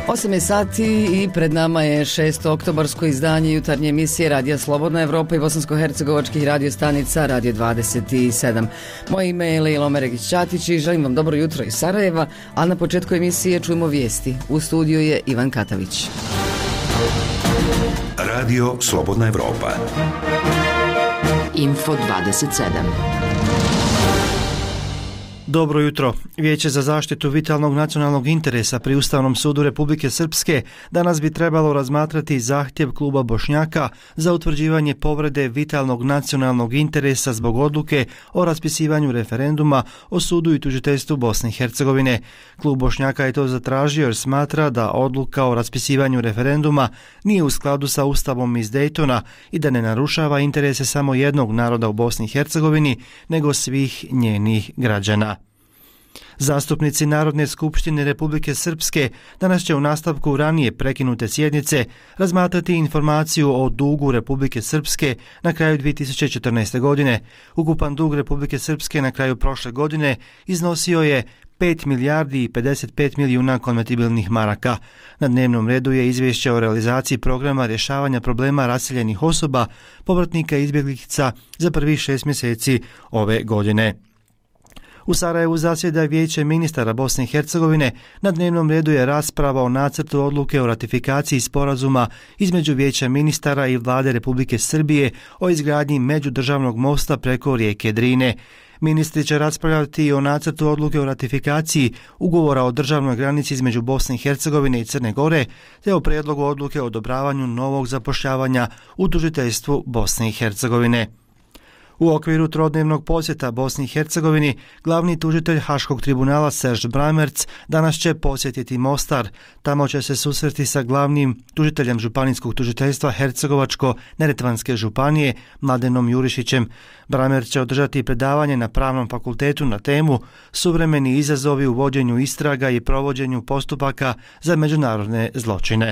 8 je sati i pred nama je 6. oktobarsko izdanje jutarnje emisije Radija Slobodna Evropa i bosansko-hercegovačkih radio stanica Radio 27. Moje ime je Lejla Omeregić-Ćatić i želim vam dobro jutro iz Sarajeva, a na početku emisije čujemo vijesti. U studiju je Ivan Katavić. Radio Slobodna Evropa. Info 27. Dobro jutro. Vijeće za zaštitu vitalnog nacionalnog interesa pri Ustavnom sudu Republike Srpske danas bi trebalo razmatrati zahtjev kluba Bošnjaka za utvrđivanje povrede vitalnog nacionalnog interesa zbog odluke o raspisivanju referenduma o sudu i tužiteljstvu Bosne i Hercegovine. Klub Bošnjaka je to zatražio jer smatra da odluka o raspisivanju referenduma nije u skladu sa Ustavom iz Dejtona i da ne narušava interese samo jednog naroda u Bosni i Hercegovini, nego svih njenih građana. Zastupnici Narodne skupštine Republike Srpske danas će u nastavku ranije prekinute sjednice razmatrati informaciju o dugu Republike Srpske na kraju 2014. godine. Ukupan dug Republike Srpske na kraju prošle godine iznosio je 5 milijardi i 55 milijuna konvertibilnih maraka. Na dnevnom redu je izvješće o realizaciji programa rješavanja problema raseljenih osoba, povratnika i izbjeglica za prvih 6 mjeseci ove godine. U Sarajevu zasjeda Vijeće ministara Bosne i Hercegovine. Na dnevnom redu je rasprava o nacrtu odluke o ratifikaciji sporazuma između Vijeća ministara i Vlade Republike Srbije o izgradnji međudržavnog mosta preko rijeke Drine. Ministri će raspravljati i o nacrtu odluke o ratifikaciji ugovora o državnoj granici između Bosne i Hercegovine i Crne Gore, te o prijedlogu odluke o odobravanju novog zapošljavanja u tužiteljstvu Bosne i Hercegovine. U okviru trodnevnog posjeta Bosni i Hercegovini, glavni tužitelj Haškog tribunala Serž Bramerc danas će posjetiti Mostar. Tamo će se susreti sa glavnim tužiteljem Županijskog tužiteljstva Hercegovačko-Neretvanske županije Mladenom Jurišićem. Bramerc će održati predavanje na Pravnom fakultetu na temu Suvremeni izazovi u vođenju istraga i provođenju postupaka za međunarodne zločine.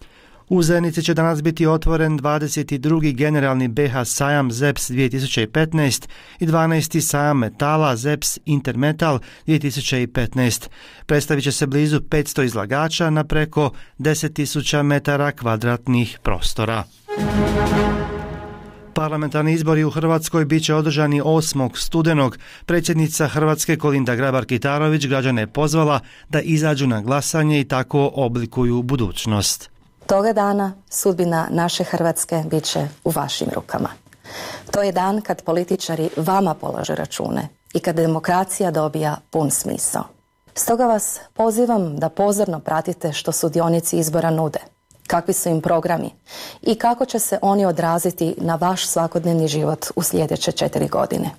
U Zenici će danas biti otvoren 22. generalni BH sajam ZEPS 2015 i 12. sajam metala ZEPS Intermetal 2015. Predstavit će se blizu 500 izlagača na preko 10.000 metara kvadratnih prostora. Parlamentarni izbori u Hrvatskoj bit će održani 8. studenog. Predsjednica Hrvatske Kolinda Grabar-Kitarović građane je pozvala da izađu na glasanje i tako oblikuju budućnost. Toga dana sudbina naše Hrvatske bit će u vašim rukama. To je dan kad političari vama polaže račune i kad demokracija dobija pun smisao. Stoga vas pozivam da pozorno pratite što sudionici izbora nude, kakvi su im programi i kako će se oni odraziti na vaš svakodnevni život u sljedeće 4 godine.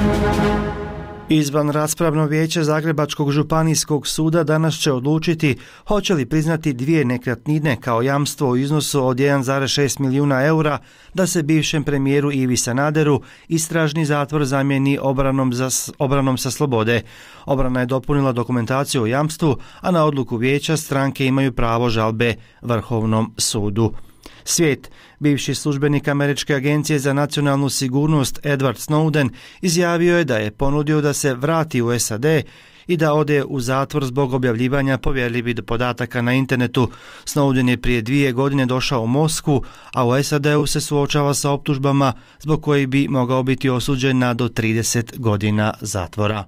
Izvan raspravno vijeće Zagrebačkog županijskog suda danas će odlučiti hoće li priznati 2 nekretnine kao jamstvo u iznosu od 1,6 milijuna eura da se bivšem premijeru Ivi Sanaderu istražni zatvor zamijeni obranom sa slobode. Obrana je dopunila dokumentaciju o jamstvu, a na odluku vijeća stranke imaju pravo žalbe Vrhovnom sudu. Svijet, bivši službenik Američke agencije za nacionalnu sigurnost Edward Snowden izjavio je da je ponudio da se vrati u SAD i da ode u zatvor zbog objavljivanja povjerljivih podataka na internetu. Snowden je prije 2 godine došao u Moskvu, a u SAD-u se suočava sa optužbama zbog kojih bi mogao biti osuđen na do 30 godina zatvora.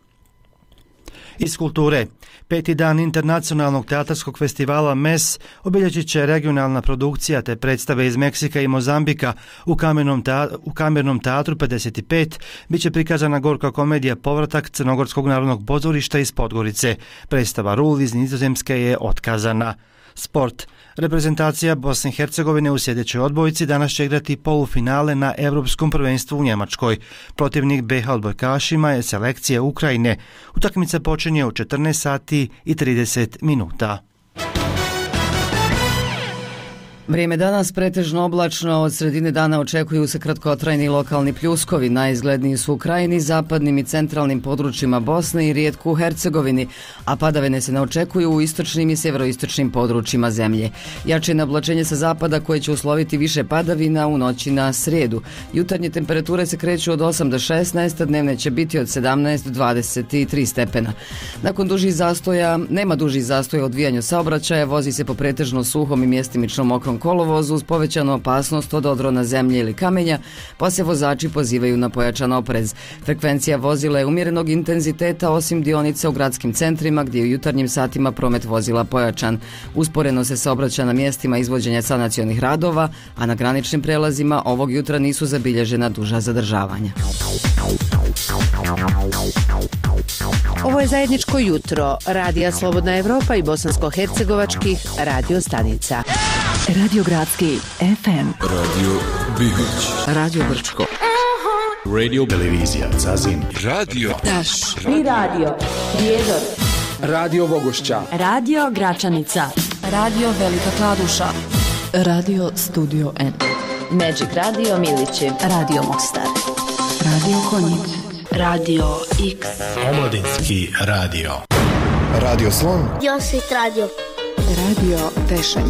Iz kulture. 5. dan internacionalnog teatarskog festivala MES obilježit će regionalna produkcija te predstave iz Meksika i Mozambika. U Kamernom teatru 55 bit će prikazana gorka komedija Povratak Crnogorskog narodnog pozorišta iz Podgorice. Predstava Rul iz Nizozemske je otkazana. Sport. Reprezentacija Bosne i Hercegovine u sljedećoj odbojci danas će igrati polufinale na Europskom prvenstvu u Njemačkoj. Protivnik BH odbojkašima je selekcija Ukrajine. Utakmica počinje u 14 sati i 30 minuta. Vrijeme danas pretežno oblačno, od sredine dana očekuju se kratkotrajni lokalni pljuskovi. Najizgledniji su u krajini, zapadnim i centralnim područjima Bosne i rijetko u Hercegovini, a padavine se ne očekuju u istočnim i sjeveroistočnim područjima zemlje. Jače nablačenje sa zapada koje će usloviti više padavina u noći na srijedu. Jutarnje temperature se kreću od 8 do 16, a dnevne će biti od 17 do 23 stepena. Nakon dužih zastoja, nema dužih zastoja u odvijanju saobraćaja, vozi se po pretežno suhom i mjestimično mokrom kolovozu uz povećanu opasnost od odrona zemlje ili kamenja, pa se vozači pozivaju na pojačan oprez. Frekvencija vozila je umjerenog intenziteta osim dionica u gradskim centrima gdje je u jutarnjim satima promet vozila pojačan. Usporeno se saobraća na mjestima izvođenja sanacionih radova, a na graničnim prelazima ovog jutra nisu zabilježena duža zadržavanja. Ovo je zajedničko jutro Radija Slobodna Evropa i bosansko-hercegovačkih radio stanica. Radio Gradski FM, Radio Bihoć, Radio Brčko, Radio Televizija Zazin, Radio Daš I radio Prijedor, Radio Vogošća, Radio Gračanica, Radio Velika Kladuša, Radio Studio N, Magic Radio Milići, Radio Mostar, Radio Konjic, Radio X, Omladinski radio. Radio Slon, Josit Radio, Radio Tešanj,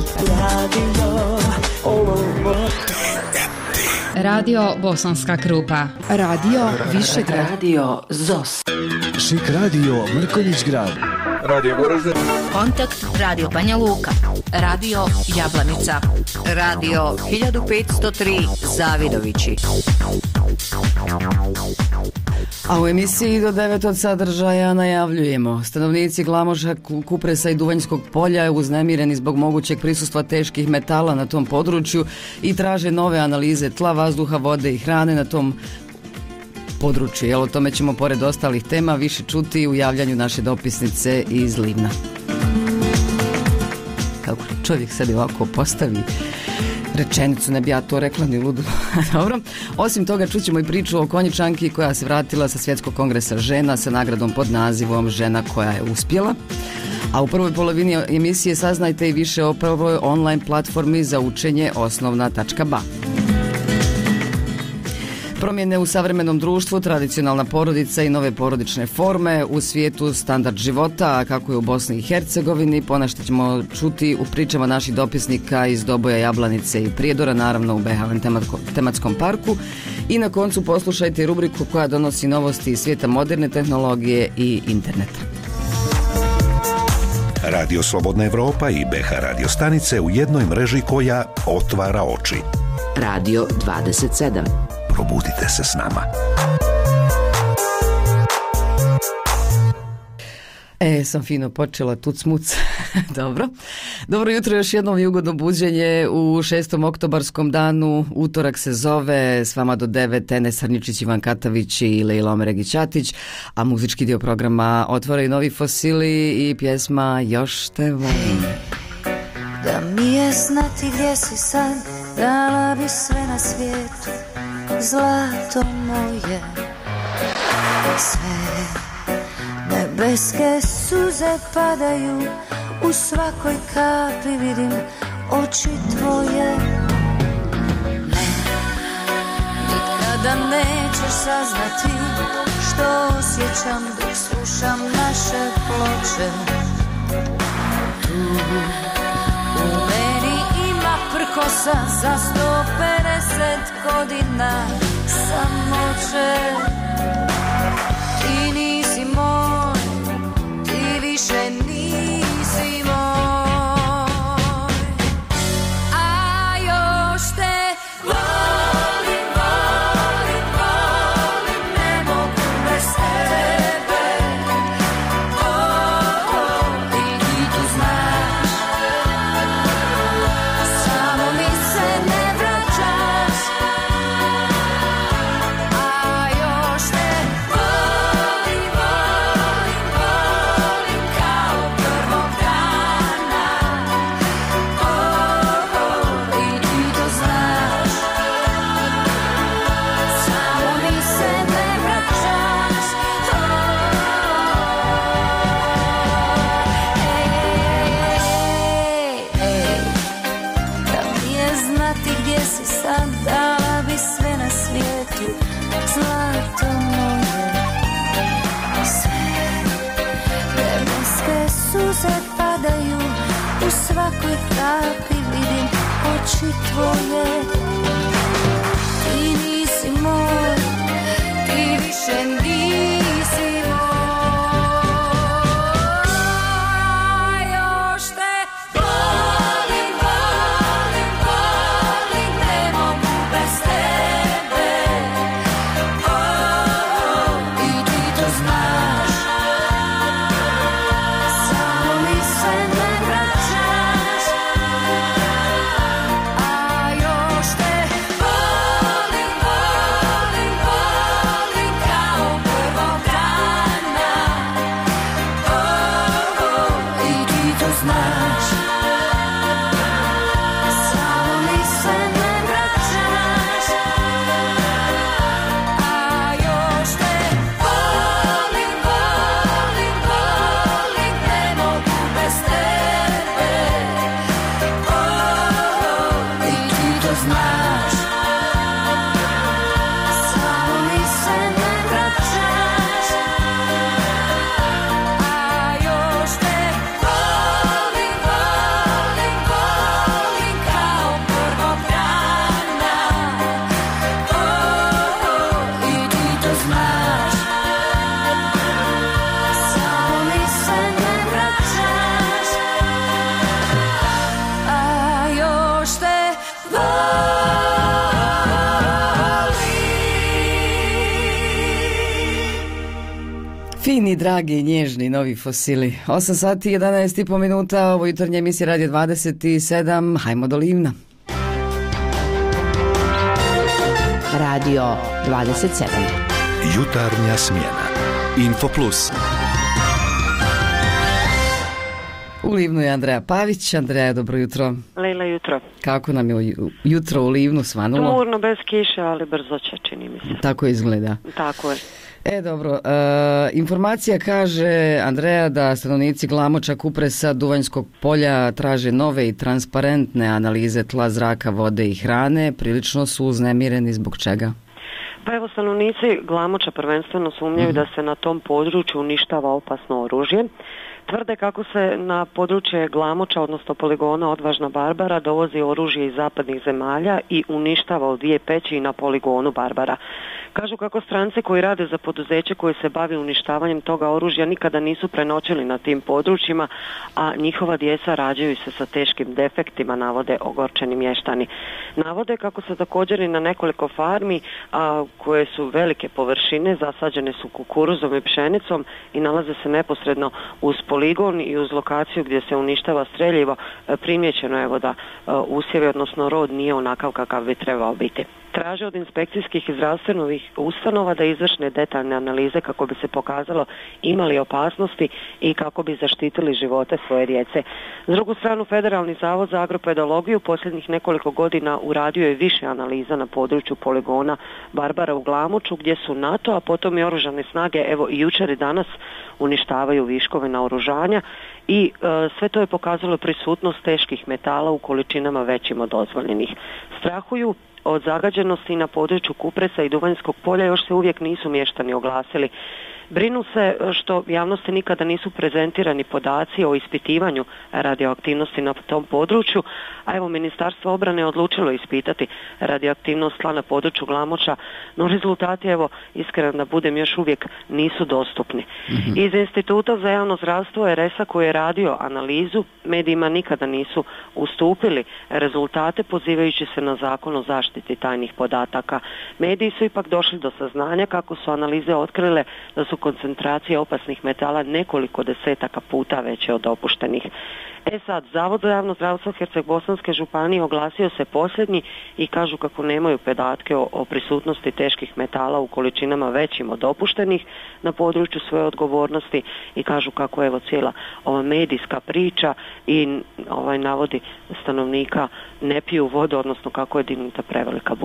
Radio Bosanska Krupa, Radio Višegrad, Radio ZOS, Šik radio Mrkonjić Grad, Radio Goražde, Kontakt Radio Banja Luka, Radio Jablanica, Radio 1503 Zavidovići. A u emisiji do 9 od sadržaja najavljujemo. Stanovnici Glamoža, Kupresa i Duvanjskog polja uznemireni zbog mogućeg prisustva teških metala na tom području i traže nove analize tla, vazduha, vode i hrane na tom području. O tome ćemo pored ostalih tema više čuti u javljanju naše dopisnice iz Livna. Kako čovjek sebi ovako postavi rečenicu, ne bi ja to rekla ni ludo. Dobro. Osim toga čućemo i priču o Konjičanki koja se vratila sa svjetskog kongresa žena sa nagradom pod nazivom Žena koja je uspjela. A u prvoj polovini emisije saznajte i više o prvoj online platformi za učenje osnovna.ba. Promjene u savremenom društvu, tradicionalna porodica i nove porodične forme, u svijetu standard života, kako je u Bosni i Hercegovini, ponešto ćemo čuti u pričama naših dopisnika iz Doboja, Jablanice i Prijedora, naravno u Behaven tematskom parku. I na koncu poslušajte rubriku koja donosi novosti iz svijeta moderne tehnologije i interneta. Radio Slobodna Evropa i BH radio stanice u jednoj mreži koja otvara oči. Radio 27. Probudite se s nama. Sam fino počela tuc muc. Dobro. Dobro jutro, još jednom i ugodno buđenje u 6. oktobarskom danu. Utorak se zove, s vama do 9 Enes Arničić, Ivan Katavić i Lejla Omeregić-Ćatić, a muzički dio programa otvaraju Novi Fosili i pjesma Još te volim. da mi je znati gdje si sad, dala bi sve na svijetu, zlato moje. Sve nebeske suze padaju, u svakoj kapi vidim oči tvoje. Ne, nikada nećeš saznati što osjećam dok slušam naše ploče. Tu u meni ima prkosa za 150 godina samoće. Ti nisi moj, ti više nisi moj, a još te volim, volim, volim, ne mogu bez tebe. Oh, oh, i ti to znaš, samo mi se ne vraćaš, a još te volim, volim, volim, kao znati gdje si sad, dala bi sve na svijetu, zlato moje. Sve nebeske suze padaju, u svakoj kapi vidim oči tvoje. Ti nisi moj, ti više nisi moj. Još te volim, volim, volim, ne mogu bez tebe. I ti to znaš, samo mi se ne vraćaš. A još te volim, volim, volim kao prvog dana. I ti to znaš, samo mi se ne vraćaš. A još te volim, volim, volim, ne mogu bez tebe. I ti to znaš, samo mi se ne vraćaš. A još te volim, volim, volim kao prvog dana. I ti to znaš, samo mi se ne vraćaš. A još te Fini, dragi, nježni, novi fosili. 8 sati i 11,5 minuta, ovo jutarnje emisije Radio 27, hajmo do Livna. Radio 27. Jutarnja smjena. Info Plus. U Livnu je Andreja Pavić. Andreja, dobro jutro. Lejla, jutro. Kako nam je jutro u Livnu svanulo? Tmurno, bez kiše, ali brzo će, čini mi se. Tako izgleda. Tako je. Dobro, informacija kaže, Andreja, da stanovnici Glamoča, Kupresa, Duvanjskog polja traže nove i transparentne analize tla, zraka, vode i hrane. Prilično su uznemireni, zbog čega? Pa evo, stanovnici Glamoča prvenstveno sumnjaju da se na tom području uništava opasno oružje. Tvrde kako se na područje Glamoča, odnosno poligona Odvažna Barbara, dovozi oružje iz zapadnih zemalja i uništava u 2 peći na poligonu Barbara. Kažu kako stranci koji rade za poduzeće koje se bavi uništavanjem toga oružja nikada nisu prenoćili na tim područjima, a njihova djeca rađaju se sa teškim defektima, navode ogorčeni mještani. Navode kako se također i na nekoliko farmi, koje su velike površine, zasađene su kukuruzom i pšenicom i nalaze se neposredno uz poligon i uz lokaciju gdje se uništava streljivo, primijećeno je da usjevi, odnosno rod, nije onakav kakav bi trebao biti. Traže od inspekcijskih i zdravstvenih ustanova da izvršne detaljne analize kako bi se pokazalo imali opasnosti i kako bi zaštitili živote svoje djece. S drugu stranu, Federalni zavod za agropedologiju posljednjih nekoliko godina uradio je više analiza na području poligona Barbara u Glamoču, gdje su NATO, a potom i oružane snage, evo i jučer i danas, uništavaju viškove naoružanja i sve to je pokazalo prisutnost teških metala u količinama većim od dozvoljenih. Strahuju od zagađenosti na području Kupresa i Duvanjskog polja još se uvijek nisu mještani oglasili. Brinu se što javnosti nikada nisu prezentirani podaci o ispitivanju radioaktivnosti na tom području, a evo Ministarstvo obrane je odlučilo ispitati radioaktivnost tla na području Glamoča, no rezultati, evo iskreno da budem, još uvijek nisu dostupni. Iz Instituta za javno zdravstvo RS-a koji je radio analizu, medijima nikada nisu ustupili rezultate pozivajući se na Zakon o zaštiti tajnih podataka. Mediji su ipak došli do saznanja kako su analize otkrile da su koncentracije opasnih metala nekoliko desetaka puta veće od dopuštenih. Sad, Zavod za javno zdravstvo Herceg-Bosanske županije oglasio se posljednji i kažu kako nemaju podatke o prisutnosti teških metala u količinama većim od dopuštenih na području svoje odgovornosti i kažu kako evo cijela ova medijska priča i navodi stanovnika ne piju vodu, odnosno kako je dignuta prevelika buka.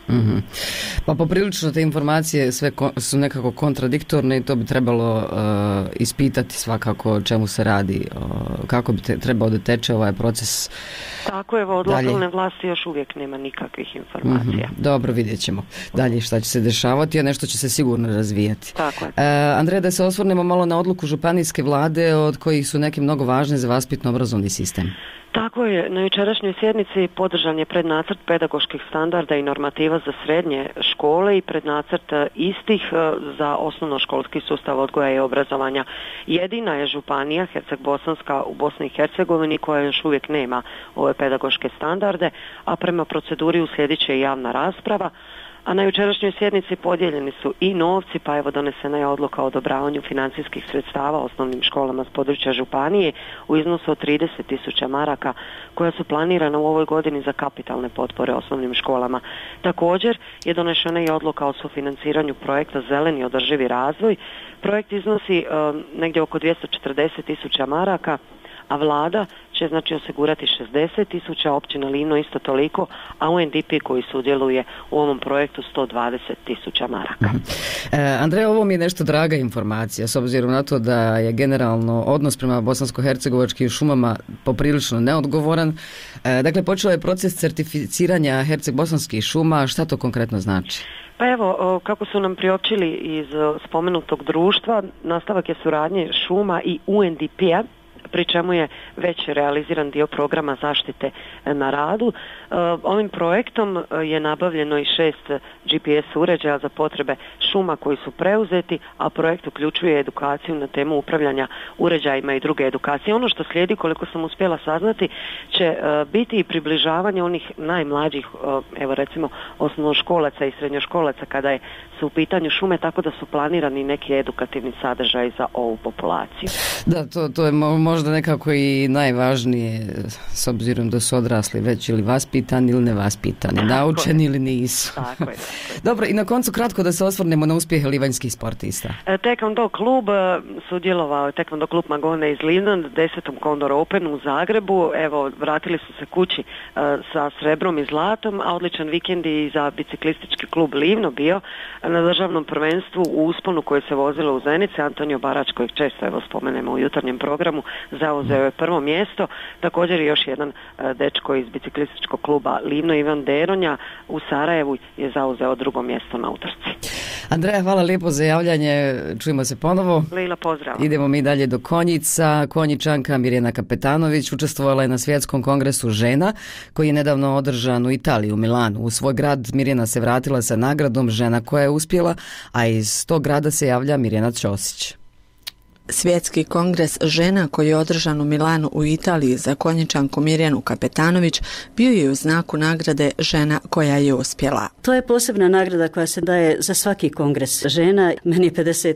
Pa poprilično te informacije sve su nekako kontradiktorne i to bi trebalo ispitati svakako o čemu se radi, kako bi trebao da teče ovaj proces. Tako je, od lokalne vlasti još uvijek nema nikakvih informacija. Dobro, vidjet ćemo dalje šta će se dešavati, a nešto će se sigurno razvijati. Tako je. Andreja, da se osvrnemo malo na odluku županijske vlade od kojih su neke mnogo važne za vaspitno-obrazovni sistem. Tako je, na jučerašnjoj sjednici podržan je prednacrt pedagoških standarda i normativa za srednje škole i prednacrt istih za osnovnoškolski sustav odgoja i obrazovanja. Jedina je županija Herceg-Bosanska u Bosni i Hercegovini koja još uvijek nema ove pedagoške standarde, a prema proceduri uslijedit će i javna rasprava. A na jučerašnjoj sjednici podijeljeni su i novci, pa evo donesena je odluka o odobravanju financijskih sredstava osnovnim školama s područja županije u iznosu od 30.000 maraka koja su planirana u ovoj godini za kapitalne potpore osnovnim školama. Također je donešena i odluka o sufinanciranju projekta Zeleni održivi razvoj. Projekt iznosi negdje oko 240.000 maraka, a vlada će znači osigurati 60.000, općina Livno isto toliko, a UNDP koji sudjeluje u ovom projektu 120.000 maraka. Andreja, ovo mi je nešto draga informacija, s obzirom na to da je generalno odnos prema bosansko-hercegovačkim šumama poprilično neodgovoran. Dakle, počeo je proces certificiranja herceg-bosanskih šuma, šta to konkretno znači? Pa evo, kako su nam priopćili iz spomenutog društva, nastavak je suradnje šuma i UNDP-a, pri čemu je već realiziran dio programa zaštite na radu. Ovim projektom je nabavljeno i 6 GPS uređaja za potrebe šuma koji su preuzeti, a projekt uključuje edukaciju na temu upravljanja uređajima i druge edukacije. Ono što slijedi, koliko sam uspjela saznati, će biti i približavanje onih najmlađih, evo recimo osnovnoškolaca i srednjoškolaca kada su u pitanju šume, tako da su planirani neki edukativni sadržaj za ovu populaciju. Da, to je možda nekako i najvažnije, s obzirom da su odrasli već ili vaspitani ili nevaspitani, naučeni ili nisu. Tako je. Dobro, i na koncu kratko da se osvrnemo na uspjehe livanjskih sportista. Taekwondo klub sudjelovao je Taekwondo klub Magone iz Livna na 10. Condor Openu u Zagrebu. Evo, vratili su se kući sa srebrom i zlatom, a odličan vikend i za biciklistički klub Livno bio na državnom prvenstvu u usponu koje se vozilo u Zenice. Antonio Barač, kojeg često evo spomenemo u jutarnjem programu, zauzeo je prvo mjesto. Također i još jedan dečko iz biciklističkog kluba Livno, Ivan Deronja, u Sarajevu je zauzeo drugo mjesto na utrci. Andreja, hvala lijepo za javljanje, čujemo se ponovo. Lila, pozdrav. Idemo mi dalje do Konjica. Konjičanka Mirjana Kapetanović učestvovala je na Svjetskom kongresu žena koji je nedavno održan u Italiji, u Milanu. U svoj grad Mirjana se vratila sa nagradom žena koja je uspjela, a iz tog grada se javlja Mirjana Ćosić. Svjetski kongres žena koji je održan u Milanu u Italiji za Konjičanku Mirjanu Kapetanović bio je u znaku nagrade žena koja je uspjela. To je posebna nagrada koja se daje za svaki kongres žena. Meni je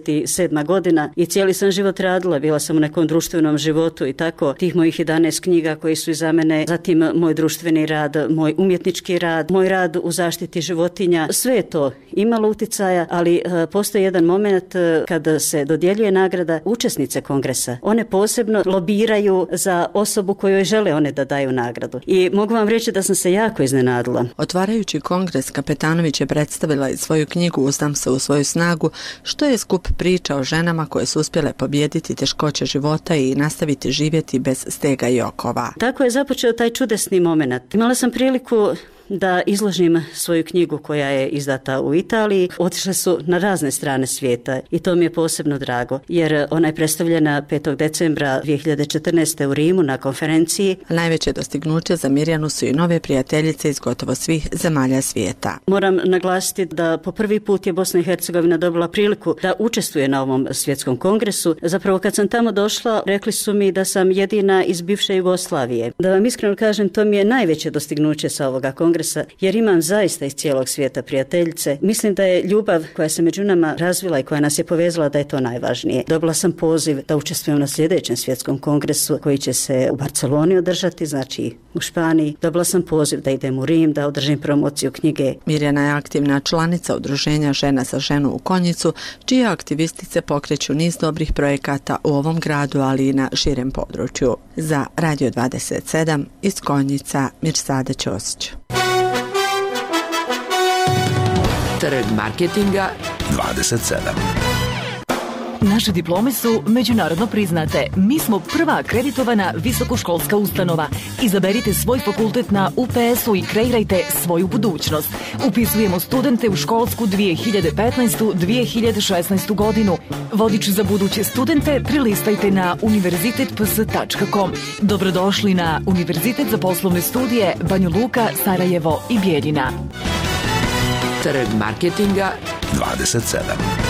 57. godina i cijeli sam život radila, bila sam u nekom društvenom životu i tako tih mojih 11 knjiga koji su iza mene, zatim moj društveni rad, moj umjetnički rad, moj rad u zaštiti životinja, sve je to imalo uticaja, ali postoji jedan moment kada se dodjeljuje nagrada, učesnice kongresa, one posebno lobiraju za osobu kojoj žele one da daju nagradu. I mogu vam reći da sam se jako iznenadila. Otvarajući kongres, Kapetanović je predstavila i svoju knjigu Uzdam se u svoju snagu, što je skup priča o ženama koje su uspjele pobijediti teškoće života i nastaviti živjeti bez stega i okova. Tako je započeo taj čudesni moment. Imala sam priliku da izložim svoju knjigu koja je izdata u Italiji. Otišle su na razne strane svijeta i to mi je posebno drago, jer ona je predstavljena 5. decembra 2014. u Rimu na konferenciji. Najveće dostignuće za Mirjanu su i nove prijateljice iz gotovo svih zemalja svijeta. Moram naglasiti da po prvi put je Bosna i Hercegovina dobila priliku da učestvuje na ovom svjetskom kongresu. Zapravo kad sam tamo došla, rekli su mi da sam jedina iz bivše Jugoslavije. Da vam iskreno kažem, to mi je najveće dostignuće sa ovoga kongresa, jer imam zaista iz cijelog svijeta prijateljice. Mislim da je ljubav koja se među nama razvila i koja nas je povezala da je to najvažnije. Dobila sam poziv da učestvujem na sljedećem svjetskom kongresu koji će se u Barceloni održati, znači u Španiji. Dobila sam poziv da idem u Rim, da održim promociju knjige. Mirjana je aktivna članica udruženja Žena za ženu u Konjicu, čije aktivistice pokreću niz dobrih projekata u ovom gradu, ali i na širem području. Za Radio 27 iz Konjica, Mirsada Ćosić. Trg marketinga 27. Naše diplome su međunarodno priznate. Mi smo prva akreditovana visokoškolska ustanova. Izaberite svoj fakultet na UPS-u i kreirajte svoju budućnost. Upisujemo studente u školsku 2015-2016 godinu. Vodič za buduće studente prilistajte na univerzitetps.com. Dobrodošli na Univerzitet za poslovne studije Banja Luka, Sarajevo i Bijeljina. Trg marketinga 27.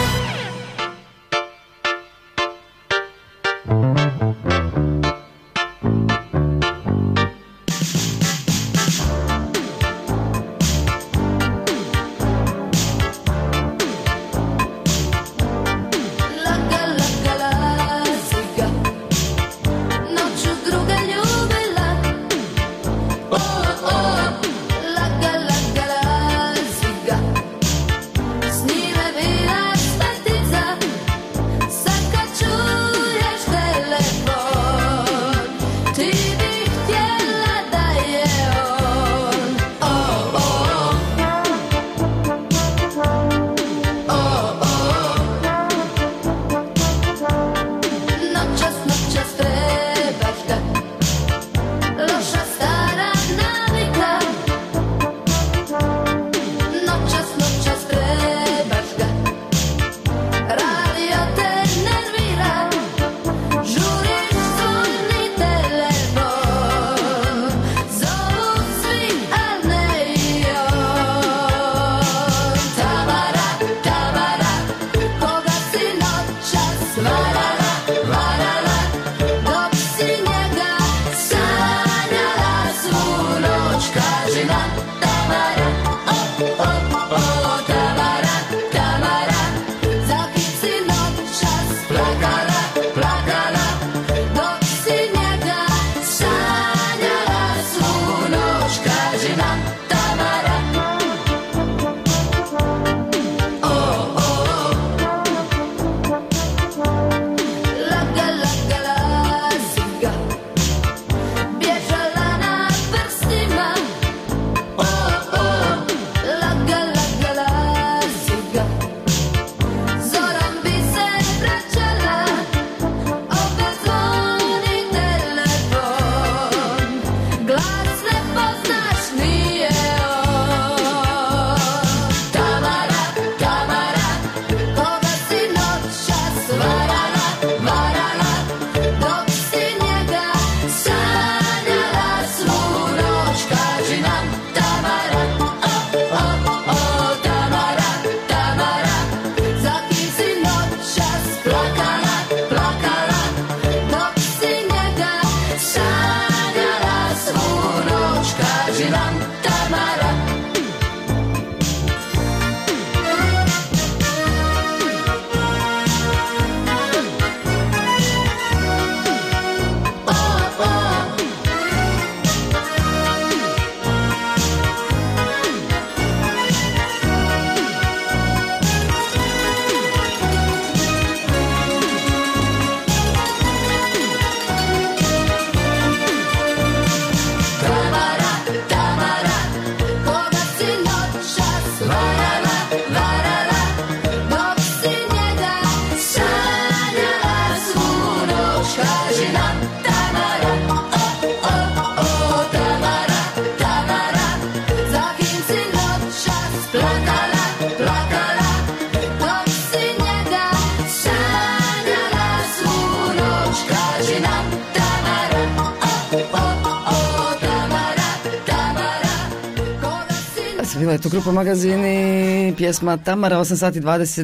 Bila je tu grupa Magazini, pjesma Tamara, 8 sati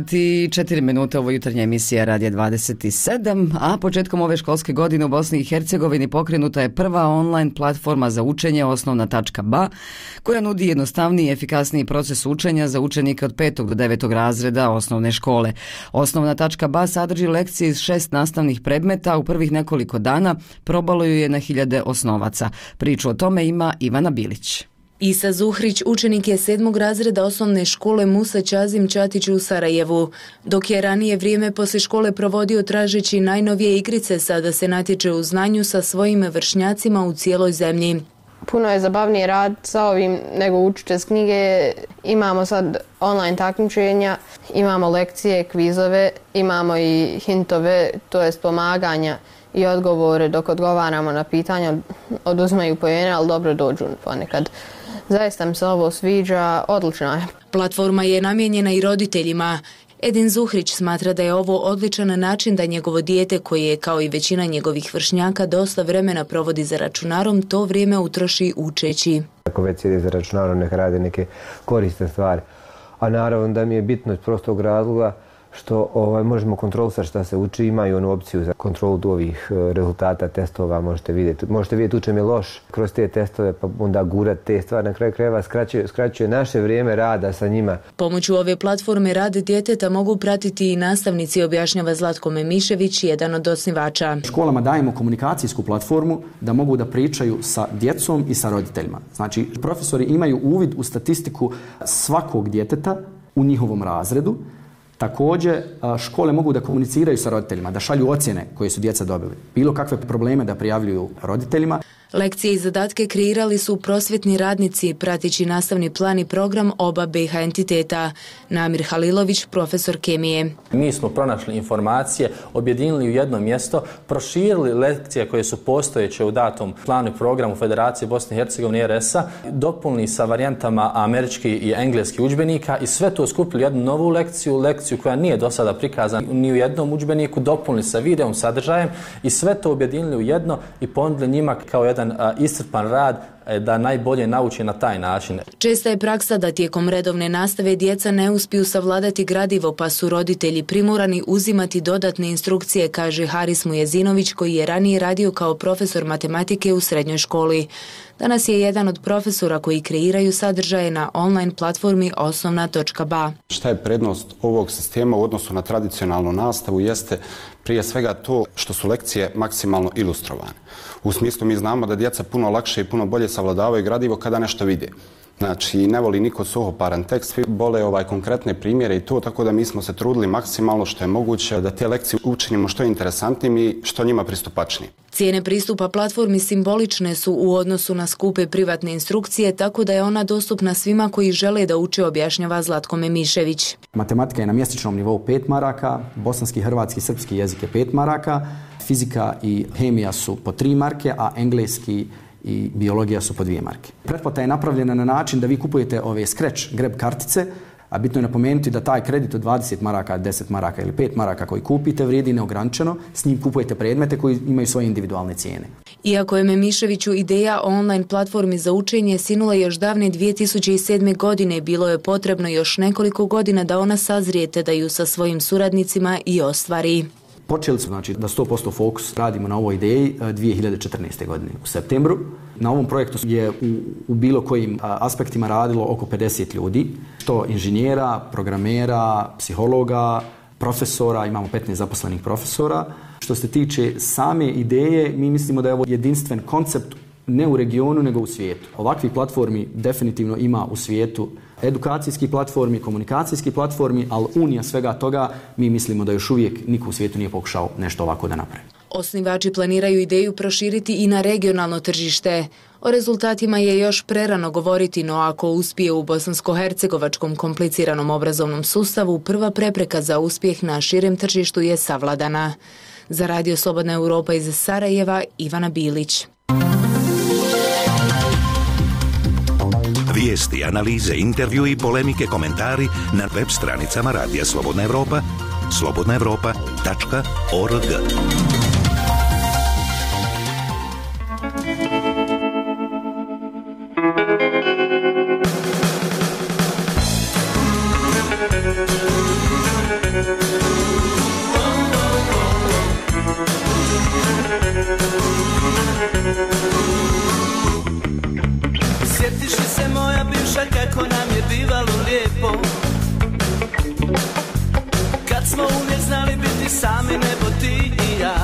24 minute, ovo jutarnja emisija Radija 27, a početkom ove školske godine u Bosni i Hercegovini pokrenuta je prva online platforma za učenje osnovna.ba, koja nudi jednostavniji i efikasniji proces učenja za učenike od 5. do 9. razreda osnovne škole. Osnovna.ba sadrži lekcije iz 6 nastavnih predmeta, u prvih nekoliko dana probalo ju je na 1000 osnovaca. Priču o tome ima Ivana Bilić. Isa Zuhrić učenik je 7. razreda osnovne škole Musa Čazim Čatić u Sarajevu. Dok je ranije vrijeme poslije škole provodio tražeći najnovije igrice, sada se natječe u znanju sa svojim vršnjacima u cijeloj zemlji. Puno je zabavnije rad sa ovim nego učiti iz knjige. Imamo sad online takmičenja, imamo lekcije, kvizove, imamo i hintove, to jest pomaganja i odgovore dok odgovaramo na pitanja, oduzmaju poene, ali dobro dođu ponekad. Zaista mi se ovo sviđa, odlično je. Platforma je namijenjena i roditeljima. Edin Zuhrić smatra da je ovo odličan način da njegovo dijete, koje kao i većina njegovih vršnjaka dosta vremena provodi za računarom, to vrijeme utroši učeći. Ako već sjedi za računarom, neka radi neke korisne stvari. A naravno da mi je bitno iz prostog razloga što možemo kontrolisati šta se uči, imaju onu opciju za kontrolu ovih rezultata testova, možete vidjeti učem je loš kroz te testove, pa onda gurati te stvari, na kraju krajeva skraćuje naše vrijeme rada sa njima. Pomoću ove platforme rad djeteta mogu pratiti i nastavnici, objašnjava Zlatko Memišević, jedan od osnivača. Školama dajemo komunikacijsku platformu da mogu da pričaju sa djecom i sa roditeljima. Znači, profesori imaju uvid u statistiku svakog djeteta u njihovom razredu. Također, škole mogu da komuniciraju sa roditeljima, da šalju ocjene koje su djeca dobili. Bilo kakve probleme da prijavljuju roditeljima. Lekcije i zadatke kreirali su prosvjetni radnici, pratići nastavni plan i program oba BiH entiteta. Namir Halilović, profesor kemije. Mi smo pronašli informacije, objedinili u jedno mjesto, proširili lekcije koje su postojeće u datom planu i programu Federacije Bosne i Hercegovine RS-a, dopunili sa varijantama američkih i engleskih udžbenika i sve to skupili jednu novu lekciju koja nije do sada prikazana ni u jednom udžbeniku, dopunili sa videom, sadržajem i sve to objedinili u jedno i ponudili njima kao jedan iscrpan rad da najbolje nauči na taj način. Česta je praksa da tijekom redovne nastave djeca ne uspiju savladati gradivo, pa su roditelji primorani uzimati dodatne instrukcije, kaže Haris Mujezinović, koji je ranije radio kao profesor matematike u srednjoj školi. Danas je jedan od profesora koji kreiraju sadržaje na online platformi osnovna.ba. Šta je prednost ovog sistema u odnosu na tradicionalnu nastavu jeste prije svega to što su lekcije maksimalno ilustrovane. U smislu mi znamo da djeca puno lakše i puno bolje savladavaju gradivo kada nešto vide. Znači, ne voli niko suhoparan tekst, svi vole konkretne primjere i to, tako da mi smo se trudili maksimalno što je moguće da te lekcije učinimo što interesantnim i što njima pristupačnijim. Cijene pristupa platformi simbolične su u odnosu na skupe privatne instrukcije, tako da je ona dostupna svima koji žele da uče, objašnjava Zlatko Memišević. Matematika je na mjesečnom nivou 5 maraka, bosanski, hrvatski, srpski jezik je 5 maraka, fizika i hemija su po 3 marke, a engleski i biologija su po 2 marke. Pretplata je napravljena na način da vi kupujete ove scratch grab kartice, a bitno je napomenuti da taj kredit od 20 maraka, 10 maraka ili 5 maraka koji kupite vrijedi neograničeno, s njim kupujete predmete koji imaju svoje individualne cijene. Iako je Memiševiću ideja o online platformi za učenje sinula još davne 2007. godine, bilo je potrebno još nekoliko godina da ona sazrije te da ju sa svojim suradnicima i ostvari. Počeli smo da 100% fokus radimo na ovoj ideji 2014. godine u septembru. Na ovom projektu je u bilo kojim aspektima radilo oko 50 ljudi, što inženjera, programera, psihologa, profesora, imamo 15 zaposlenih profesora. Što se tiče same ideje, mi mislimo da je ovo jedinstven koncept ne u regionu nego u svijetu. Ovakvih platformi definitivno ima u svijetu, edukacijskih platformi, komunikacijskih platformi, ali unija svega toga mi mislimo da još uvijek niko u svijetu nije pokušao nešto ovako da napravi. Osnivači planiraju ideju proširiti i na regionalno tržište. O rezultatima je još prerano govoriti, no ako uspije u bosansko-hercegovačkom kompliciranom obrazovnom sustavu, prva prepreka za uspjeh na širem tržištu je savladana. Za Radio Slobodna Europa iz Sarajeva, Ivana Bilić. Vijesti, analize, intervju i polemike, komentari na web stranicama Radija Slobodna Europa, slobodnaevropa.org. Sjetiš li se moja bivša kako nam je bivalo lijepo, kad smo uvijek znali biti sami, nebo ti i ja.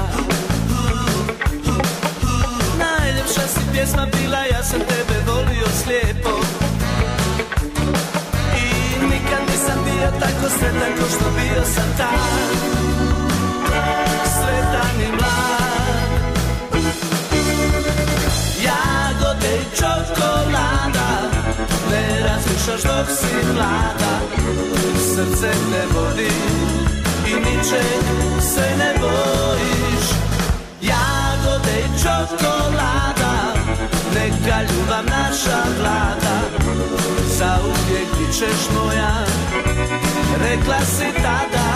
Najljepša si pjesma bila, ja sam tebe volio slijepo i nikad nisam bio tako sretan ko što bio sam tad, sretan i mlad. Jagode i čovjek pričaš dok si mlada, srce te vodi i ničeg se ne bojiš. Jagode i čokolada, neka ljubav naša vlada, zauvijek bit ćeš moja, rekla si tada.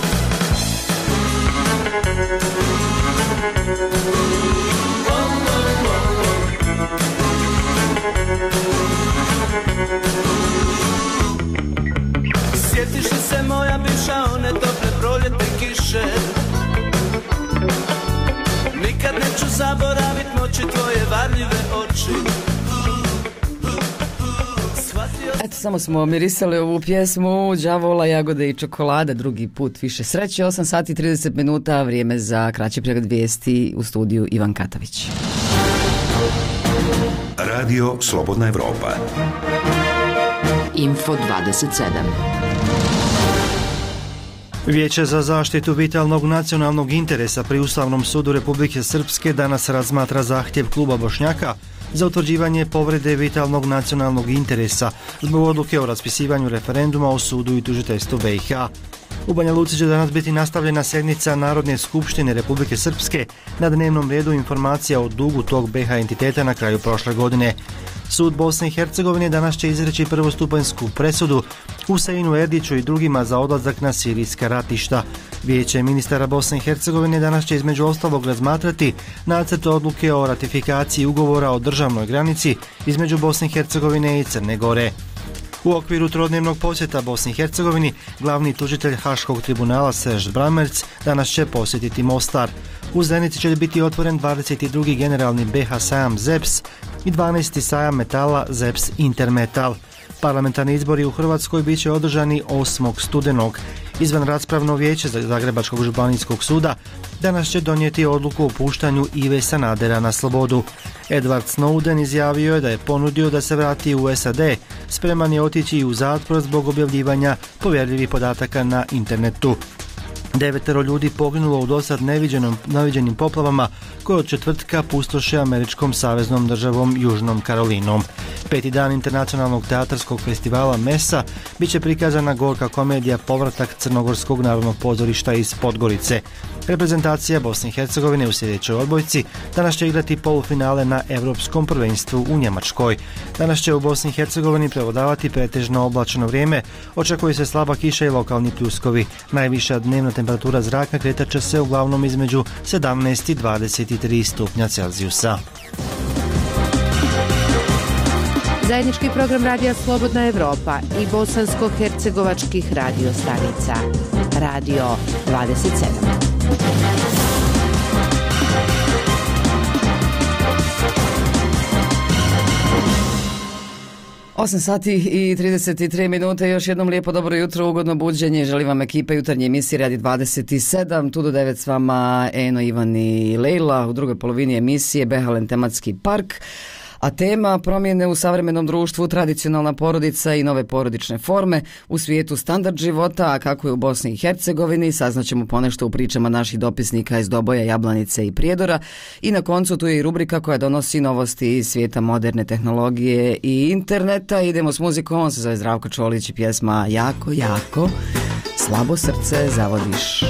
Sjetiš li se moja bivša one tople proljetne kiše? Nikad neću zaboravit noći tvoje varljive oči. Eto, samo smo mirisali ovu pjesmu Đavola, jagode i čokolada, drugi put više sreće. 8 sati 30 minuta, vrijeme za kraći pregled vijesti, u studiju Ivan Katavić. Radio Slobodna Evropa. Info 27. Vijeće za zaštitu vitalnog nacionalnog interesa pri Ustavnom sudu Republike Srpske danas razmatra zahtjev kluba Bošnjaka za utvrđivanje povrede vitalnog nacionalnog interesa zbog odluke o raspisivanju referenduma o sudu i tužiteljstvu BiH. U Banja Luci će danas biti nastavljena sjednica Narodne skupštine Republike Srpske, na dnevnom redu informacija o dugu tog BiH entiteta na kraju prošle godine. Sud Bosne i Hercegovine danas će izreći prvostupanjsku presudu Huseinu Erdiću i drugima za odlazak na sirijska ratišta. Vijeće ministara Bosne i Hercegovine danas će između ostalog razmatrati nacrt odluke o ratifikaciji ugovora o državnoj granici između Bosne i Hercegovine i Crne Gore. U okviru trodnevnog posjeta Bosni i Hercegovini, glavni tužitelj Haškog tribunala Serž Bramerc danas će posjetiti Mostar. U Zenici će biti otvoren 22. generalni BiH sajam ZEPS i 12. sajam metala ZEPS Intermetal. Parlamentarni izbori u Hrvatskoj bit će održani 8. studenog. Izvan raspravno vijeće Zagrebačkog županijskog suda danas će donijeti odluku o puštanju Ive Sanadera na slobodu. Edward Snowden izjavio je da je ponudio da se vrati u SAD, spreman je otići i u zatvor zbog objavljivanja povjerljivih podataka na internetu. 9 ljudi poginulo u dosad neviđenim poplavama koje od četvrtka pustoše američkom saveznom državom Južnom Karolinom. 5. dan internacionalnog teatarskog festivala MESA bit će prikazana gorka komedija Povratak Crnogorskog narodnog pozorišta iz Podgorice. Reprezentacija Bosne i Hercegovine u sljedećoj odbojci danas će igrati polufinale na Evropskom prvenstvu u Njemačkoj. Danas će u Bosni i Hercegovini prevladavati pretežno oblačno vrijeme, očekuje se slaba kiša i lokalni pljuskovi. Najviša dnevna temperatura zraka kretat će se uglavnom između 17 i 23 stupnja Celzijusa. Zajednički program Radija Slobodna Evropa i bosansko-hercegovačkih radio stanica. Radio 27. 8 sati i 33 minute, još jednom lijepo dobro jutro, ugodno buđenje, želim vam ekipe jutarnje emisije Radi 27, tu do 9 s vama Eno, Ivan i Lejla, u drugoj polovini emisije Behalen tematski park. A tema promjene u savremenom društvu, tradicionalna porodica i nove porodične forme, u svijetu standard života, a kako je u Bosni i Hercegovini, saznaćemo ponešto u pričama naših dopisnika iz Doboja, Jablanice i Prijedora. I na koncu tu je i rubrika koja donosi novosti iz svijeta moderne tehnologije i interneta. Idemo s muzikom, on se zove Zdravko Čolić i pjesma Jako, jako, slabo srce zavodiš.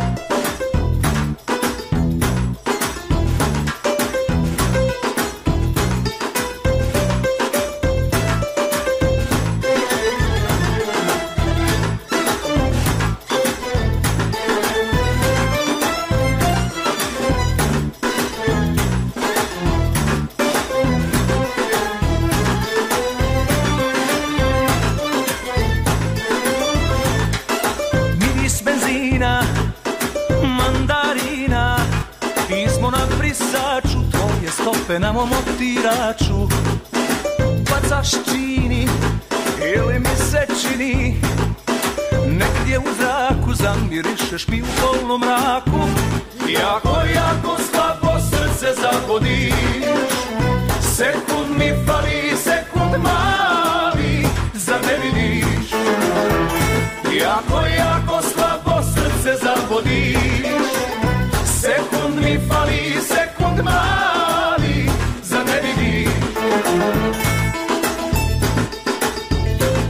Na mom otiraču bacaš čini ili mi se čini negdje u zraku zamirišeš mi u polnom mraku. Jako, jako slabo srce zavodiš, sekund mi fali, sekund mali, zar ne vidiš? Jako, jako slabo srce zavodiš, sekund mi fali, sekund mali,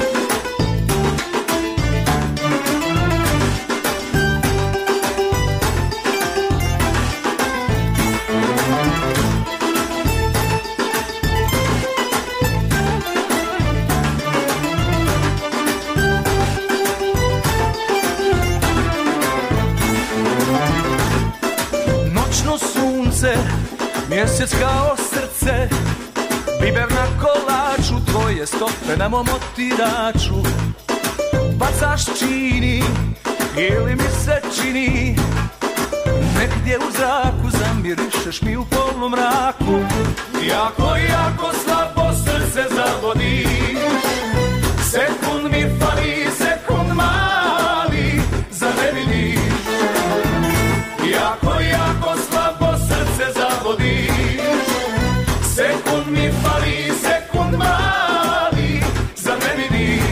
mjesec kao srce, biber na kolaču, tvoje stope na mom otiraču. Bacaš čini ili mi se čini, negdje u zraku zamirišeš mi u polnom mraku. Jako, jako slabo srce zavodiš, sekund mi fali, sekund mali, za ne vidiš. Jako, jako slabo srce zavodiš, sekund mi fali, sekund mali, za ne vidiš.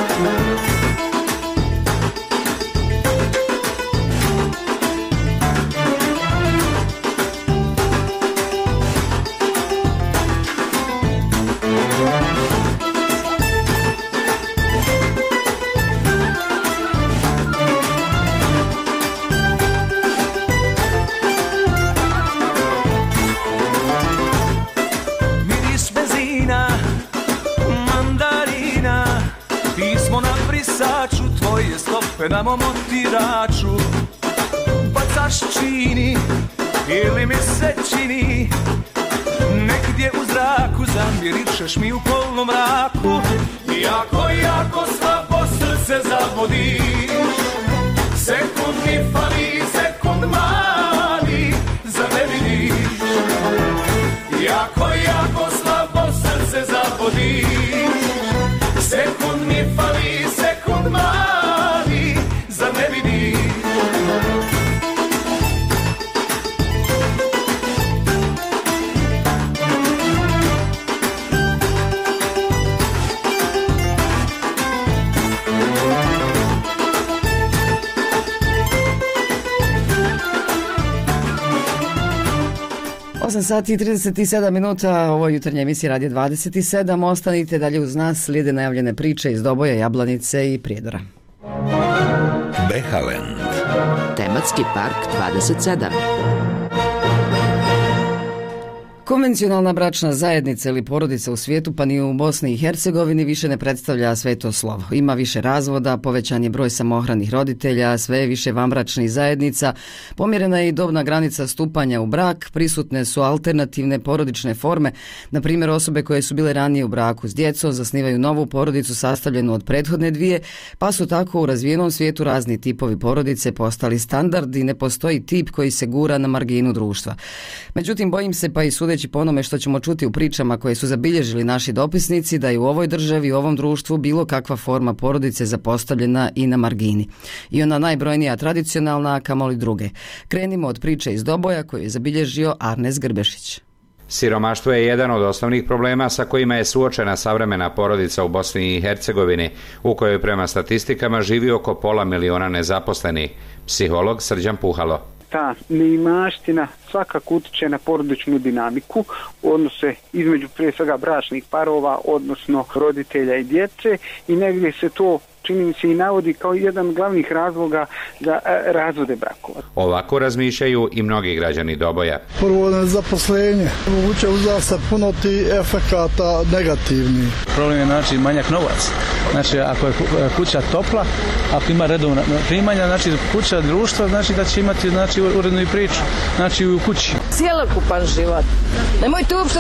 Tvoje stope na mom otiraču, bacaš čini ili mi se čini, negdje u zraku zamirišeš mi u polnom mraku. Jako, jako slabo srce zavodiš, sekund mi fali, sekund mali, za ne vidiš. Jako, jako slabo srce zavodiš, sekund mi fali, sekund mali, za ne vidiš. Sati i 37 minuta, ovo je jutarnja emisija Radio 27. Ostanite dalje uz nas, slijede najavljene priče iz Doboja, Jablanice i Prijedora. Behalen. Tematski park 27. Konvencionalna bračna zajednica ili porodica u svijetu, pa ni u Bosni i Hercegovini, više ne predstavlja sveto slovo. Ima više razvoda, povećan je broj samohranih roditelja, sve je više vanbračnih zajednica, pomjerena je i dobna granica stupanja u brak, prisutne su alternativne porodične forme, na primjer osobe koje su bile ranije u braku s djecom zasnivaju novu porodicu sastavljenu od prethodne dvije, pa su tako u razvijenom svijetu razni tipovi porodice postali standard i ne postoji tip koji se gura na marginu društva. Međutim, bojim se, pa i sudeći po onome što ćemo čuti u pričama koje su zabilježili naši dopisnici, da je u ovoj državi, u ovom društvu bilo kakva forma porodice zapostavljena i na margini. I ona najbrojnija tradicionalna, a kamoli druge. Krenimo od priče iz Doboja koju je zabilježio Arnes Grbešić. Siromaštvo je jedan od osnovnih problema sa kojima je suočena savremena porodica u Bosni i Hercegovini, u kojoj prema statistikama živi oko 500.000 nezaposlenih. Psiholog Srđan Puhalo. Ta neimaština svakako utiče na porodičnu dinamiku, odnose između prije svega bračnih parova, odnosno roditelja i djece, i negdje se to, čini mi se, i navodi kao jedan glavnih razloga za razvode brakova. Ovako razmišljaju i mnogi građani Doboja. Prvo nezaposlenje, moguće uzda se puno ti efekata negativni. Problem je znači manjak novac. Znači ako je kuća topla, ako ima redovna primanja, znači kuća društva, znači da će imati znači urednu i priču, znači u kući. Cjelokupan život. Nemojte uopšte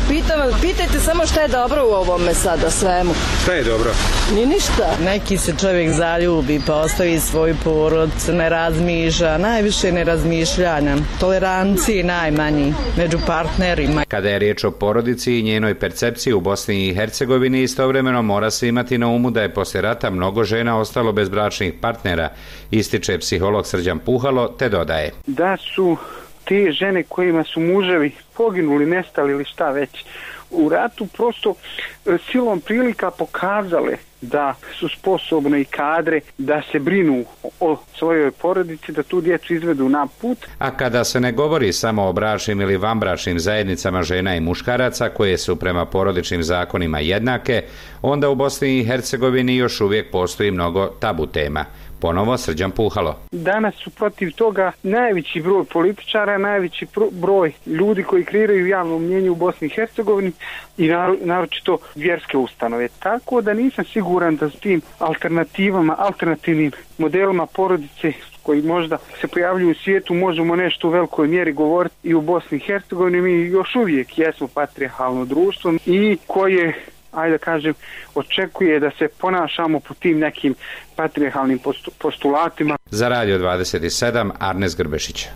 pitajte samo šta je dobro u ovome sada svemu. Šta je dobro? Ni ništa. Neki se čovjek zaljubi pa ostavi svoju porodicu, ne razmišlja, najviše nerazmišljanja, toleranciji najmanji među partnerima. Kada je riječ o porodici i njenoj percepciji u Bosni i Hercegovini, istovremeno mora se imati na umu da je poslije rata mnogo žena ostalo bez bračnih partnera, ističe psiholog Srđan Puhalo, te dodaje. Da su te žene kojima su muževi poginuli, nestali ili šta već u ratu, prosto silom prilika pokazale da su sposobne i kadre da se brinu o svojoj porodici, da tu djecu izvedu na put. A kada se ne govori samo o bračnim ili vanbračnim zajednicama žena i muškaraca koje su prema porodičnim zakonima jednake, onda u Bosni i Hercegovini još uvijek postoji mnogo tabu tema. Ponovo Srđan Puhalo. Danas su protiv toga najveći broj političara, najveći broj ljudi koji kreiraju javno mnjenje u Bosni i Hercegovini i naročito vjerske ustanove. Tako da nisam siguran da s tim alternativnim modelima porodice koji možda se pojavljuju u svijetu, možemo nešto u velikoj mjeri govoriti i u Bosni i Hercegovini. Mi još uvijek jesmo patrijarhalno društvo i koje, ajde da kažem, očekuje da se ponašamo po tim nekim patrijarhalnim postulatima. Za Radio 27, Arnes Grbešić.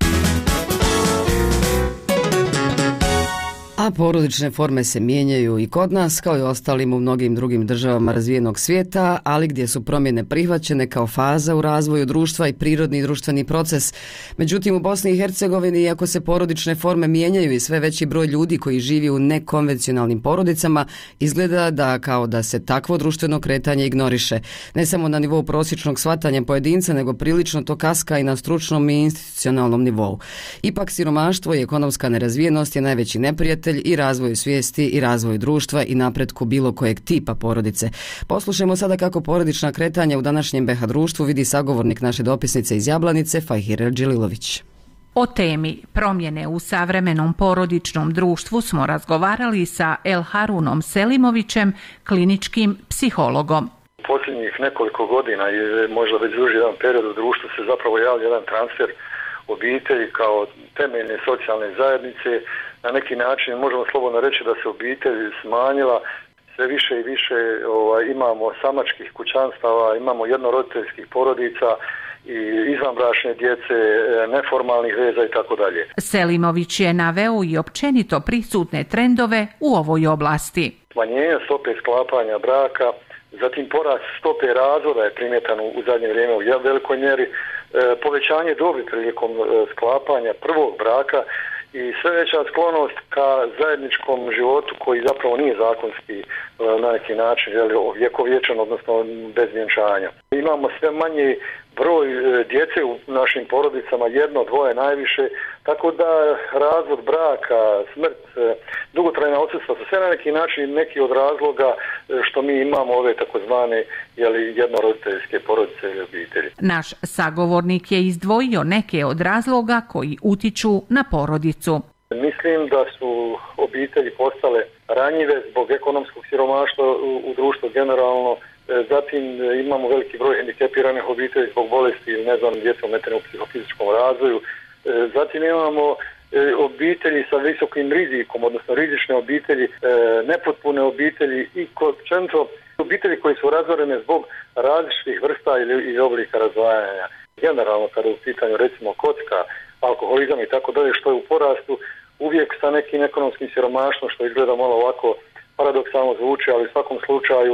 A porodične forme se mijenjaju i kod nas, kao i ostalim u mnogim drugim državama razvijenog svijeta, ali gdje su promjene prihvaćene kao faza u razvoju društva i prirodni društveni proces. Međutim, u Bosni i Hercegovini, iako se porodične forme mijenjaju i sve veći broj ljudi koji živi u nekonvencionalnim porodicama, izgleda da kao da se takvo društveno kretanje ignoriše. Ne samo na nivou prosječnog shvatanja pojedinca, nego prilično to kaska i na stručnom i institucionalnom nivou. Ipak siromaštvo i ekonomska nerazvijenost je najveći neprijatelj i razvoju svijesti i razvoju društva i napretku bilo kojeg tipa porodice. Poslušajmo sada kako porodična kretanja u današnjem BiH društvu vidi sagovornik naše dopisnice iz Jablanice, Fahir Dželilović. O temi promjene u savremenom porodičnom društvu smo razgovarali sa Elharunom Selimovićem, kliničkim psihologom. Posljednjih nekoliko godina i možda već duži jedan period u društvu se zapravo javlja jedan transfer obitelji kao temeljne socijalne zajednice. Na neki način možemo slobodno reći da se obitelj smanjila, sve više i više imamo samačkih kućanstava, imamo jednoroditeljskih porodica i izvanbračne djece, neformalnih veza i tako dalje. Selimović je naveo i općenito prisutne trendove u ovoj oblasti. Smanjenje stope sklapanja braka, zatim porast stope razvoda je primjetan u zadnje vrijeme u velikoj mjeri, povećanje dobi prilikom sklapanja prvog braka i sve veća sklonost ka zajedničkom životu koji zapravo nije zakonski na neki način vjekovječan, odnosno bez vjenčanja. Imamo sve manji broj djece u našim porodicama, jedno, dvoje najviše, tako da razvod braka, smrt, dugotrajna odsustva su sve na neki način neki od razloga što mi imamo ove takozvane jednoroditeljske porodice ili obitelji. Naš sagovornik je izdvojio neke od razloga koji utiču na porodicu. Mislim da su obitelji postale ranjive zbog ekonomskog siromaštva u društvu generalno. Zatim imamo veliki broj hendikepiranih obitelji zbog bolesti ili djece ometene u psihofizičkom razvoju. Zatim imamo obitelji sa visokim rizikom, odnosno rizične obitelji, nepotpune obitelji i općenito obitelji koji su razorene zbog različitih vrsta ili oblika razdvajanja. Generalno kada je u pitanju recimo kocka, alkoholizam i tako dalje, što je u porastu, uvijek sa nekim ekonomskim siromaštvom, što izgleda malo ovako paradoksalno zvuči, ali u svakom slučaju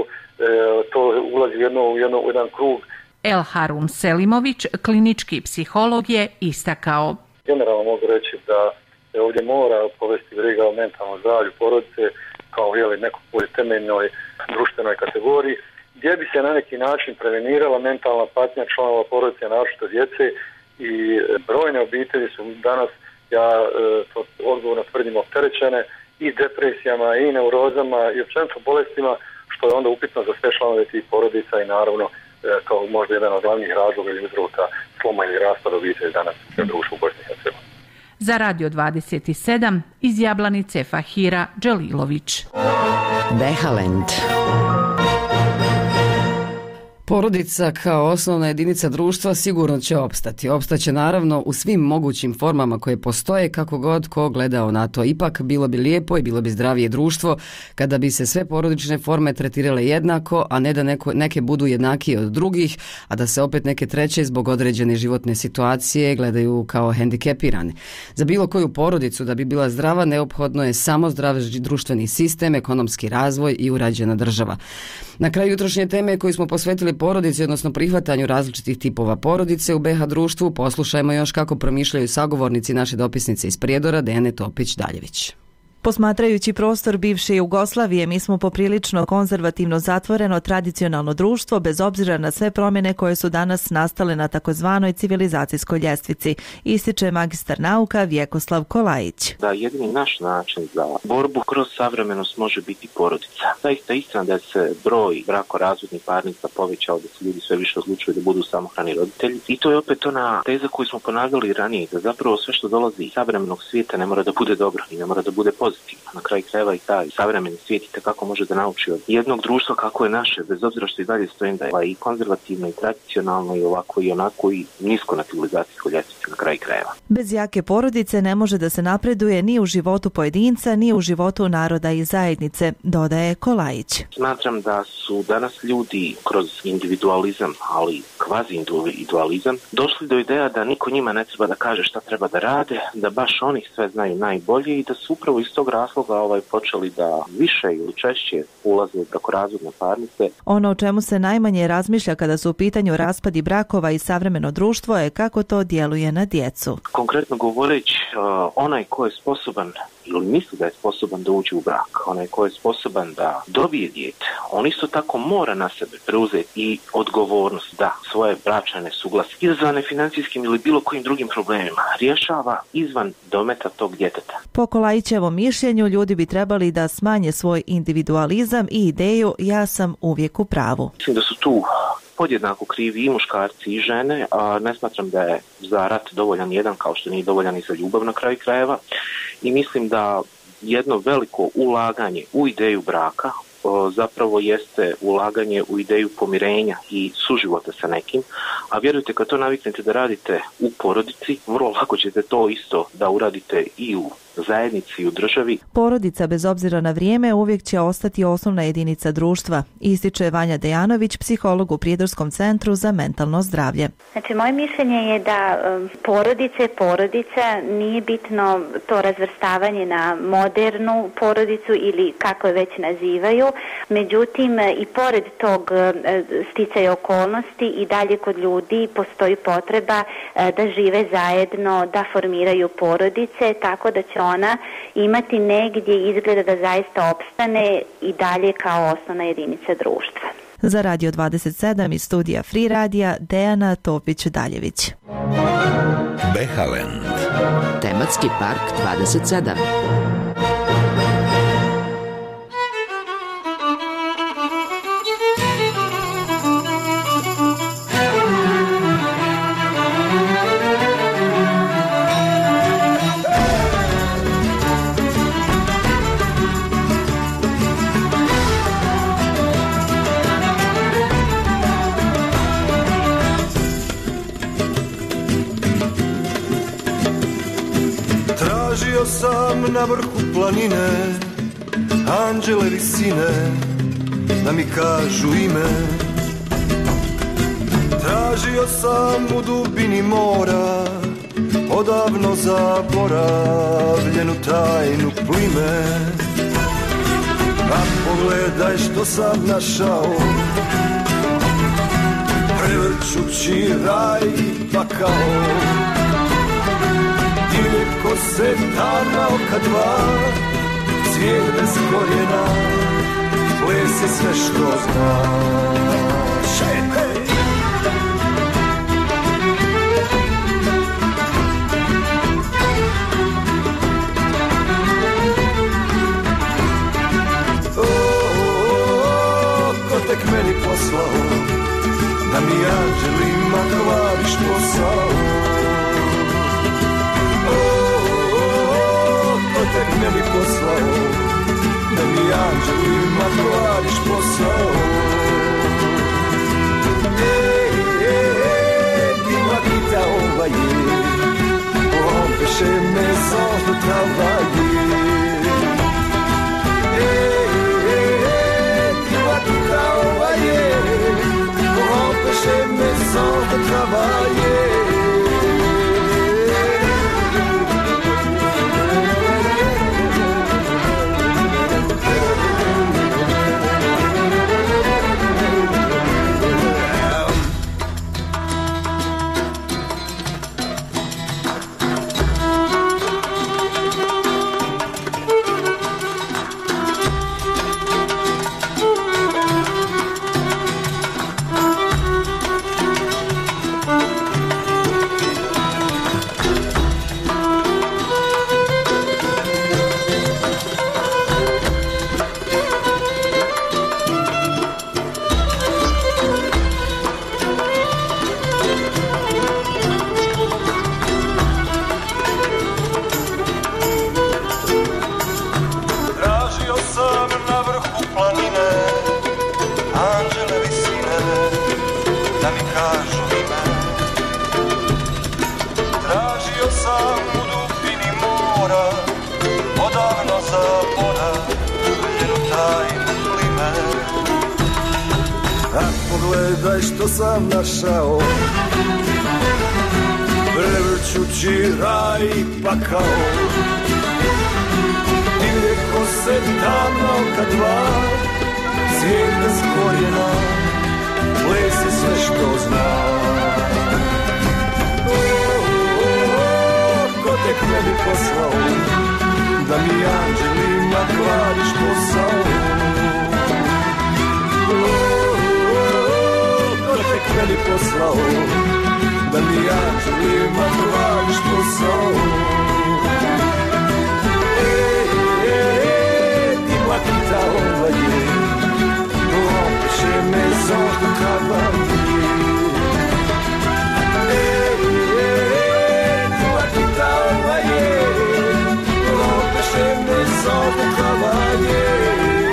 to ulazi u jedan krug. Elharun Selimović, klinički psiholog, je istakao. Generalno mogu reći da se ovdje mora povesti briga o mentalnom zdravlju porodice kao nekoj temeljnoj društvenoj kategoriji, gdje bi se na neki način prevenirala mentalna patnja članova porodice, naročito djece, i brojne obitelji su danas, ja to odgovorno tvrdim, opterećene i depresijama i neurozama i općenito bolestima, što je onda upitno za sve članove tih porodica i naravno kao možda jedan od glavnih razloga ili uzroka sloma ili raspada obitelji danas u društvu u Bosni i Hercegovini. Za Radio 27 iz Jablanice, Fahira Dželilović. Behalend. Porodica kao osnovna jedinica društva sigurno će opstati. Opstaće naravno u svim mogućim formama koje postoje, kako god ko gledao na to. Ipak bilo bi lijepo i bilo bi zdravije društvo kada bi se sve porodične forme tretirale jednako, a ne da neke budu jednakije od drugih, a da se opet neke treće zbog određene životne situacije gledaju kao hendikepirane. Za bilo koju porodicu da bi bila zdrava neophodno je samo zdrav društveni sistem, ekonomski razvoj i urađena država. Na kraju jutrošnje teme koju smo posvetili porodici, odnosno prihvatanju različitih tipova porodice u BiH društvu, poslušajmo još kako promišljaju sagovornici naše dopisnice iz Prijedora, Dejane Topić-Daljević. Posmatrajući prostor bivše Jugoslavije, mi smo poprilično konzervativno zatvoreno tradicionalno društvo, bez obzira na sve promjene koje su danas nastale na takozvanoj civilizacijskoj ljestvici, ističe magistar nauka Vjekoslav Kolajić. Da jedini naš način za borbu kroz savremenost može biti porodica. Zaista istina da se broj brakorazvodnih parnica povećao, da se ljudi sve više odlučuju da budu samohrani roditelji. I to je opet ona teza koju smo ponavljali ranije, da zapravo sve što dolazi iz savremenog svijeta ne mora da bude dobro i ne mora da bude pozitivno. pozitivno. Na kraju krajeva i taj savremeni svijet i kako može da nauči od jednog društva kako je naše, bez obzira što i dalje stojim da je i konzervativno i tradicionalno i ovako i onako i nisko na civilizacijskoj ljestvici na kraju krajeva. Bez jake porodice ne može da se napreduje ni u životu pojedinca, ni u životu naroda i zajednice, dodaje Kolajić. Smatram da su danas ljudi kroz individualizam, ali kvazi individualizam, došli do ideja da niko njima ne treba da kaže šta treba da rade, da baš oni sve znaju najbolje i da su upravo iz tog razloga počeli da više ili češće ulaze u brakorazvodne parnice. Ono o čemu se najmanje razmišlja kada su u pitanju raspadi brakova i savremeno društvo je kako to djeluje na djecu. Konkretno govoreći, onaj ko je sposoban ili misli da je sposoban da uđe u brak, onaj ko je sposoban da dobije dijete, on isto tako mora na sebe preuzeti i odgovornost da svoje bračne nesuglasice izazvane financijskim ili bilo kojim drugim problemima rješava izvan dometa tog djeteta. Po Kolajićevom mišljenju, ljudi bi trebali da smanje svoj individualizam i ideju ja sam uvijek u pravu. Mislim da su tu podjednako krivi i muškarci i žene, a ne smatram da je za rat dovoljan jedan kao što nije dovoljan i za ljubav na kraju krajeva i mislim da jedno veliko ulaganje u ideju braka zapravo jeste ulaganje u ideju pomirenja i suživota sa nekim, a vjerujte kad to naviknete da radite u porodici, vrlo lako ćete to isto da uradite i u zajednici i u državi. Porodica bez obzira na vrijeme uvijek će ostati osnovna jedinica društva, ističe Vanja Dejanović, psiholog u Prijedorskom centru za mentalno zdravlje. Znači, moje mišljenje je da porodica nije bitno to razvrstavanje na modernu porodicu ili kako je već nazivaju, međutim i pored tog sticaja okolnosti i dalje kod ljudi postoji potreba da žive zajedno, da formiraju porodice, tako da će ona imati negdje izgleda da zaista opstane i dalje kao osnovna jedinica društva. Za Radio 27 iz studija Free radija Dejana Topić-Daljević. Behaland. Tematski park 27. Tražio sam na vrhu planine anđele visine da mi kažu ime. Tražio sam u dubini mora odavno zaboravljenu tajnu plime. A pogledaj što sam našao, prevrćući raj pakao. Divlje ko se dana oka dva, cvijet bez korijena, ples je sve što znaš. Hey! Ko tek meni poslao, da mi anđelima hvališ posao. Tek meni poslao, da mi anđelima hvališ posao. Dima kita ova je, on peše me zovno travaje. Dima kita ova je, on peše me zovno travaje. pogledaj što sam našao, prevrćući raj i pakao. Divlje kose, tamna oka dva, cvijet bez korijena, ples je sve što znam. Ko tek ne bi poslao, da mi anđelima kvariš posao. Ko tek ne bi poslao, da mi anđelima kvariš posao. Ti mlakita ovaje, rompeše maison de cavalier. Ti mlakita ovaye, rompeše maison de cavalier.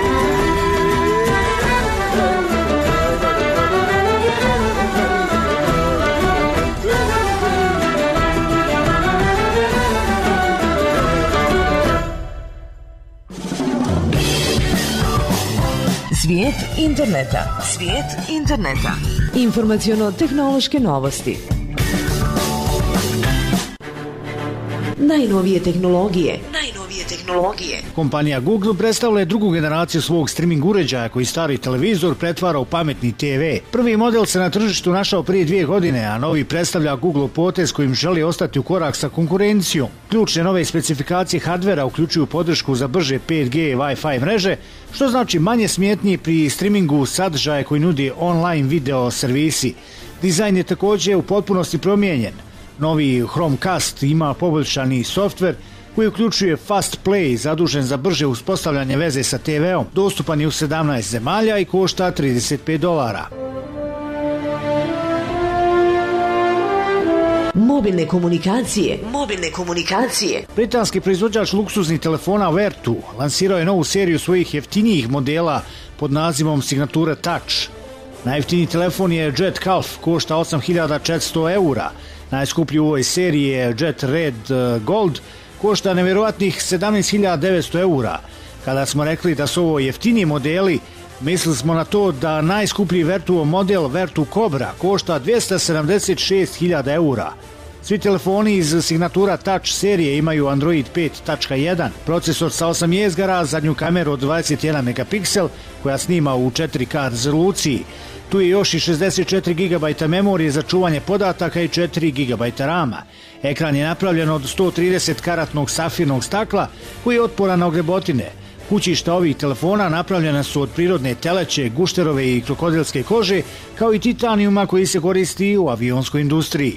Svijet interneta. Svijet interneta. Informaciono-tehnološke novosti. Najnovije tehnologije. Kompanija Google predstavila je drugu generaciju svog streaming uređaja koji stari televizor pretvara u pametni TV. Prvi model se na tržištu našao prije 2 godine, a novi predstavlja Google potez kojim želi ostati u korak sa konkurencijom. Ključne nove specifikacije hardvera uključuju podršku za brže 5G i Wi-Fi mreže, što znači manje smetnji pri streamingu sadržaja koji nudi online video servisi. Dizajn je također u potpunosti promijenjen. Novi Chromecast ima poboljšani softver koji uključuje Fast Play, zadužen za brže uspostavljanje veze sa TV-om. Dostupan je u 17 zemalja i košta $35. Mobilne komunikacije. Britanski proizvođač luksuznih telefona Vertu lansirao je novu seriju svojih jeftinijih modela pod nazivom Signature Touch. Najjeftiniji telefon je Jet Calf, košta €8.400. Najskuplji u ovoj seriji je Jet Red Gold, košta nevjerovatnih €17.900. Kada smo rekli da su ovo jeftiniji modeli, mislili smo na to da najskuplji Vertuov model Vertu Cobra košta €276.000. Svi telefoni iz Signatura Touch serije imaju Android 5.1, procesor sa 8 jezgara, zadnju kameru od 21 megapiksel koja snima u 4K rezoluciji. Tu je još i 64 GB memorije za čuvanje podataka i 4 GB rama. Ekran je napravljen od 130 karatnog safirnog stakla koji je otporan na ogrebotine. Kućišta ovih telefona napravljena su od prirodne teleće, gušterove i krokodilske kože, kao i titanijuma koji se koristi u avionskoj industriji.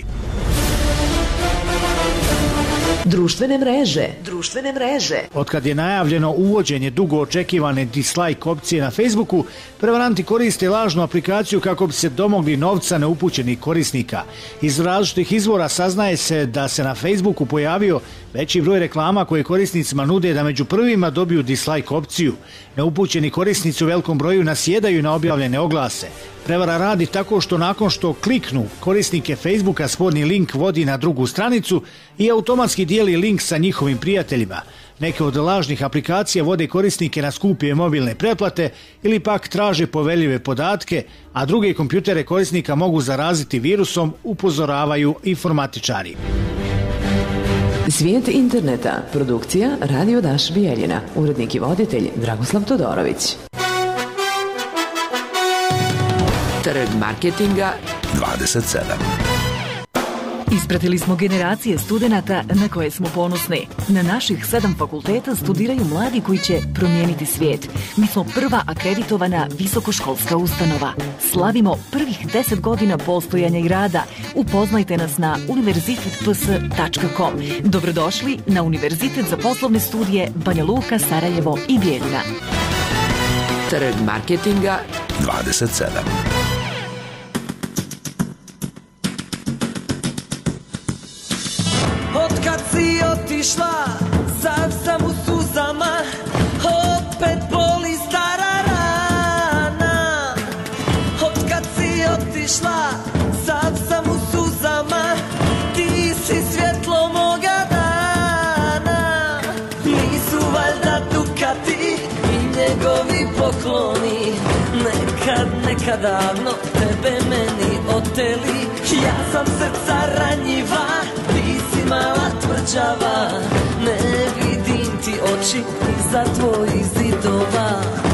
Društvene mreže. Otkad je najavljeno uvođenje dugo očekivane dislike opcije na Facebooku, prevaranti koriste lažnu aplikaciju kako bi se domogli novca neupućenih korisnika. Iz različitih izvora saznaje se da se na Facebooku pojavio veći broj reklama koje korisnicima nude da među prvima dobiju dislike opciju. Neupućeni korisnici u velikom broju nasjedaju na objavljene oglase. Prevara radi tako što nakon što kliknu, korisnike Facebooka sporni link vodi na drugu stranicu i automatski dijeli link sa njihovim prijateljima. Neke od lažnih aplikacija vode korisnike na skupije mobilne pretplate ili pak traže poveljive podatke, a druge kompjutere korisnika mogu zaraziti virusom, upozoravaju informatičari. Svijet interneta. Produkcija Radio Daš Bijeljina. Urednik i voditelj Dragoslav Todorović. Trg marketinga 27. Ispratili smo generacije studenata na koje smo ponosni. Na naših 7 fakulteta studiraju mladi koji će promijeniti svijet. Mi smo prva akreditovana visokoškolska ustanova. Slavimo prvih 10 godina postojanja i rada. Upoznajte nas na univerzitetps.com. Dobrodošli na Univerzitet za poslovne studije Banja Luka, Sarajevo i Bijeljina. Trg marketinga 27. Otkad si otišla, sad sam u suzama, opet boli stara rana. Otkad si otišla, sad sam u suzama, ti si svjetlo moga dana. Nisu valjda Dukati i njegovi pokloni, nekad davno tebe oteli. Ja sam srca ranjiva, ti si mala tvrđava. Ne vidim ti oči iza tvojih zidova.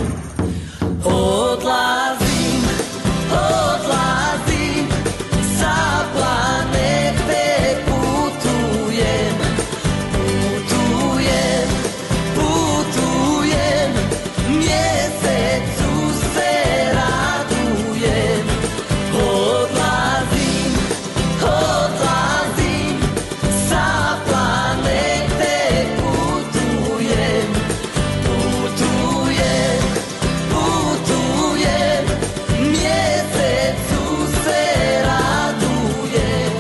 Odlazim, odlazim, sa planete putujem, putujem, putujem, mjesecu se radujem. Odlazim, odlazim, sa planete putujem, putujem, putujem, mjesecu se radujem.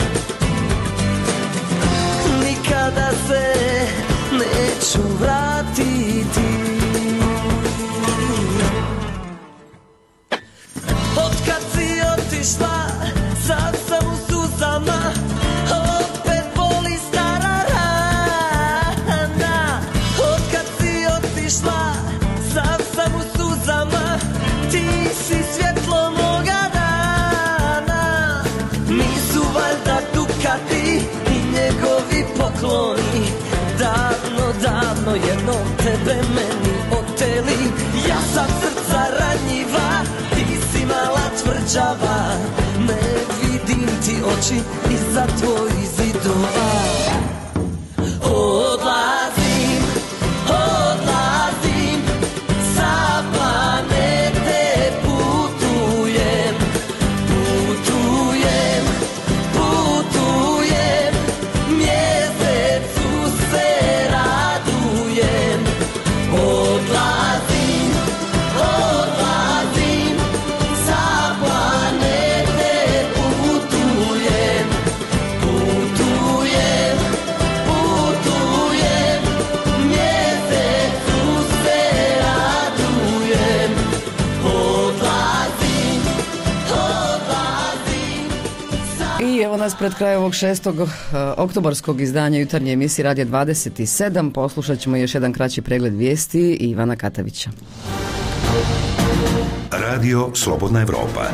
Nikada se neću vratiti. Otkad si otišla, sad sam u suzama, opet boli stara rana. Otkad si otišla, sad sam u suzama, ti si svjetlo moga dana. Nisu valjda Dukati i njegovi pokloni, davno, davno jednom tebe meni oteli. Ja sam srca ranjiva, ti si mala tvrđava. Ne vidim ti oči iza tvojih zidova. Odlazim, odlazim, sa planete putujem, putujem, putujem, mjesecu se radujem. Odlazim, odlazim, sa planete putujem, putujem, putujem, mjesecu se radujem. Odlazim, odlazim. I evo nas pred kraj ovog 6. oktobarskog izdanja jutarnje emisije Radija 27. Poslušat ćemo još jedan kraći pregled vijesti Ivana Katavića. Radio Slobodna Evropa.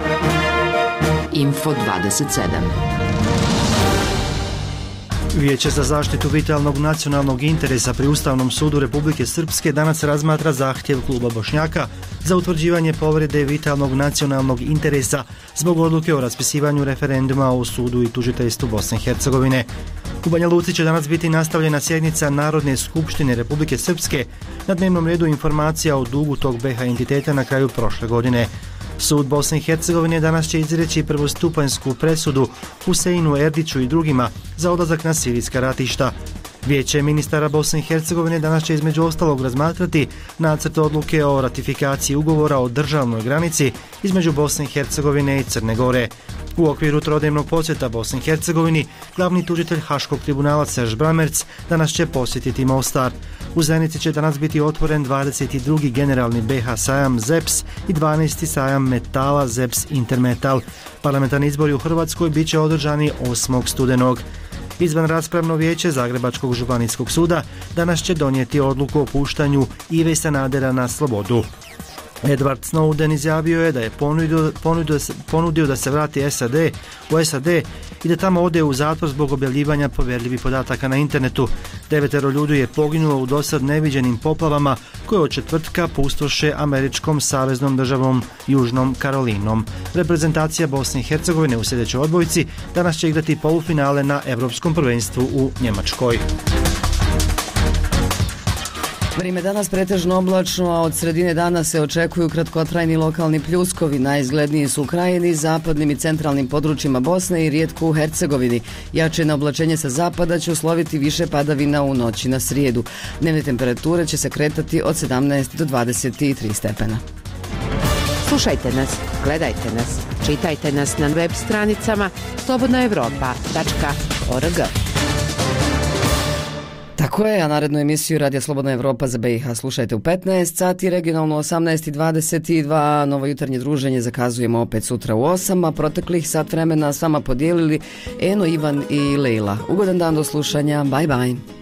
Info 27. Vijeće za zaštitu vitalnog nacionalnog interesa pri Ustavnom sudu Republike Srpske danas razmatra zahtjev kluba Bošnjaka za utvrđivanje povrede vitalnog nacionalnog interesa zbog odluke o raspisivanju referenduma o sudu i tužiteljstvu Bosne i Hercegovine. U Banja Luci će danas biti nastavljena sjednica Narodne skupštine Republike Srpske, na dnevnom redu informacija o dugu tog BiH entiteta na kraju prošle godine. Sud Bosne i Hercegovine danas će izreći prvostupanjsku presudu Huseinu Erdiću i drugima za odlazak na sirijska ratišta. Vijeće ministara Bosne i Hercegovine danas će između ostalog razmatrati nacrt odluke o ratifikaciji ugovora o državnoj granici između Bosne i Hercegovine i Crne Gore. U okviru trodnevnog posjeta Bosni i Hercegovini, glavni tužitelj Haškog tribunala Serž Bramerc danas će posjetiti Mostar. U Zenici će danas biti otvoren 22. generalni BiH sajam ZEPS i 12. sajam metala ZEPS Intermetal. Parlamentarni izbori u Hrvatskoj bit će održani 8. studenog. Izvanraspravno vijeće Zagrebačkog županijskog suda danas će donijeti odluku o puštanju Ive Sanadera na slobodu. Edward Snowden izjavio je da je ponudio da se vrati u SAD i da tamo ode u zatvor zbog objavljivanja povjerljivih podataka na internetu. 9 ljudi je poginulo u dosad neviđenim poplavama koje od četvrtka pustoše američkom saveznom državom Južnom Karolinom. Reprezentacija Bosne i Hercegovine u sljedećoj odbojci danas će igrati polufinale na Europskom prvenstvu u Njemačkoj. Vrijeme danas pretežno oblačno, a od sredine dana se očekuju kratkotrajni lokalni pljuskovi. Najizgledniji su u Krajini, zapadnim i centralnim područjima Bosne i rijetko u Hercegovini. Jače na oblačenje sa zapada će usloviti više padavina u noći na srijedu. Dnevne temperature će se kretati od 17 do 23 stepena. Slušajte nas, gledajte nas, čitajte nas na web stranicama slobodnaevropa.org. Tako je, a narednu emisiju Radija Slobodna Evropa za BiH slušajte u 15 sati, regionalno 18:22, novo jutarnje druženje zakazujemo opet sutra u 8, a proteklih sat vremena s vama podijelili Eno, Ivan i Leila. Ugodan dan do slušanja, bye bye.